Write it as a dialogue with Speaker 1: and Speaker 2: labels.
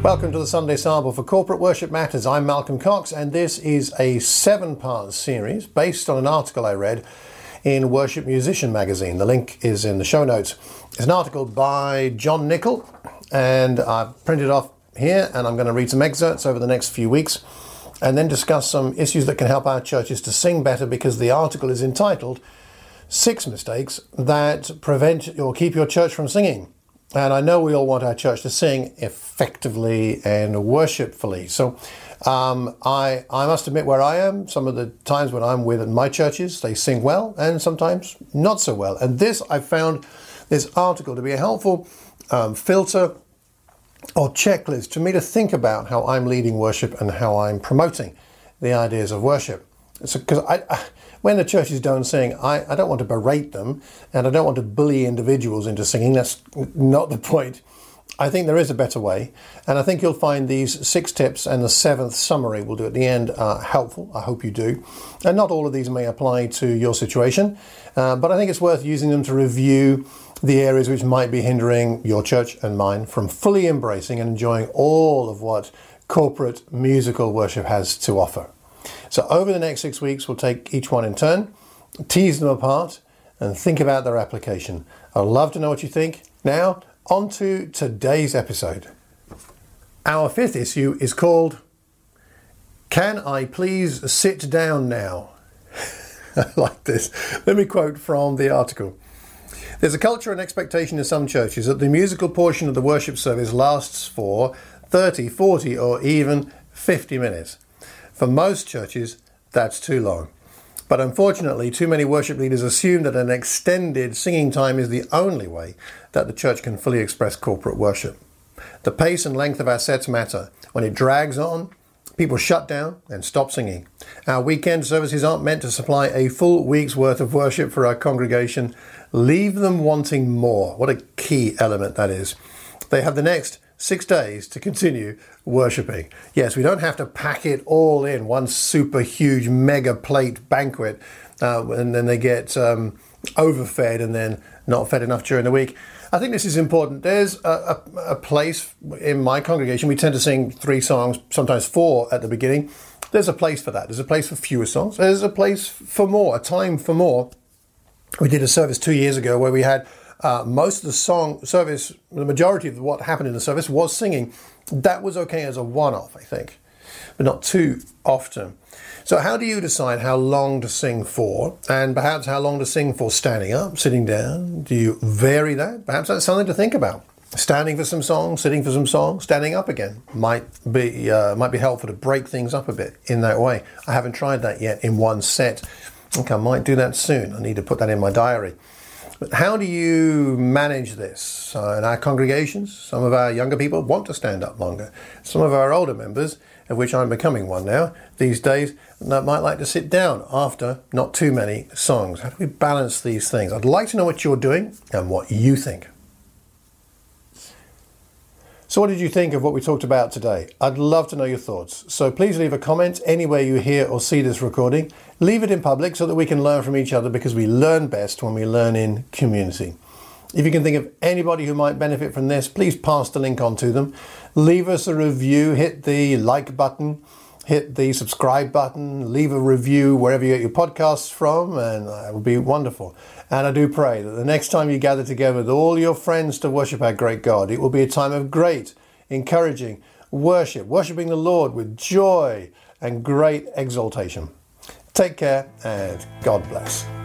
Speaker 1: Welcome to the Sunday Sample for Corporate Worship Matters. I'm Malcolm Cox, and this is a 7-part series based on an article I read in Worship Musician magazine. The link is in the show notes. It's an article by John Nicol, and I've printed off here, and I'm going to read some excerpts over the next few weeks and then discuss some issues that can help our churches to sing better, because the article is entitled 6 Mistakes That Prevent or Keep Your Church from Singing. And I know we all want our church to sing effectively and worshipfully. So I must admit where I am, some of the times when I'm with my churches, they sing well and sometimes not so well. And I found this article to be a helpful filter or checklist for me to think about how I'm leading worship and how I'm promoting the ideas of worship. So, because when the churches don't sing, I don't want to berate them, and I don't want to bully individuals into singing. That's not the point. I think there is a better way, and I think you'll find these 6 tips and the 7th summary we'll do at the end helpful. I hope you do. And not all of these may apply to your situation, but I think it's worth using them to review the areas which might be hindering your church and mine from fully embracing and enjoying all of what corporate musical worship has to offer. So over the next 6 weeks, we'll take each one in turn, tease them apart, and think about their application. I'd love to know what you think. Now, on to today's episode. Our 5th issue is called, Can I Please Sit Down Now? I like this. Let me quote from the article. There's a culture and expectation in some churches that the musical portion of the worship service lasts for 30, 40, or even 50 minutes. For most churches, that's too long. But unfortunately, too many worship leaders assume that an extended singing time is the only way that the church can fully express corporate worship. The pace and length of our sets matter. When it drags on, people shut down and stop singing. Our weekend services aren't meant to supply a full week's worth of worship for our congregation. Leave them wanting more. What a key element that is. They have the next 6 days to continue worshipping. Yes, we don't have to pack it all in one super huge mega plate banquet and then they get overfed and then not fed enough during the week. I think this is important. There's a place in my congregation. We tend to sing 3 songs, sometimes 4 at the beginning. There's a place for that. There's a place for fewer songs. There's a place for more, a time for more. We did a service 2 years ago where we had most of the song service, the majority of what happened in the service was singing. That was okay as a one-off, I think, but not too often. So how do you decide how long to sing for, and perhaps how long to sing for standing up, sitting down? Do you vary that? Perhaps that's something to think about. Standing for some songs, sitting for some songs, standing up again might be helpful to break things up a bit in that way. I haven't tried that yet in one set. I think I might do that soon. I need to put that in my diary. But how do you manage this? In our congregations, some of our younger people want to stand up longer. Some of our older members, of which I'm becoming one now, these days, might like to sit down after not too many songs. How do we balance these things? I'd like to know what you're doing and what you think. So what did you think of what we talked about today? I'd love to know your thoughts. So please leave a comment anywhere you hear or see this recording. Leave it in public so that we can learn from each other, because we learn best when we learn in community. If you can think of anybody who might benefit from this, please pass the link on to them. Leave us a review, hit the like button, hit the subscribe button, leave a review wherever you get your podcasts from, and it would be wonderful. And I do pray that the next time you gather together with all your friends to worship our great God, it will be a time of great, encouraging worship, worshiping the Lord with joy and great exaltation. Take care and God bless.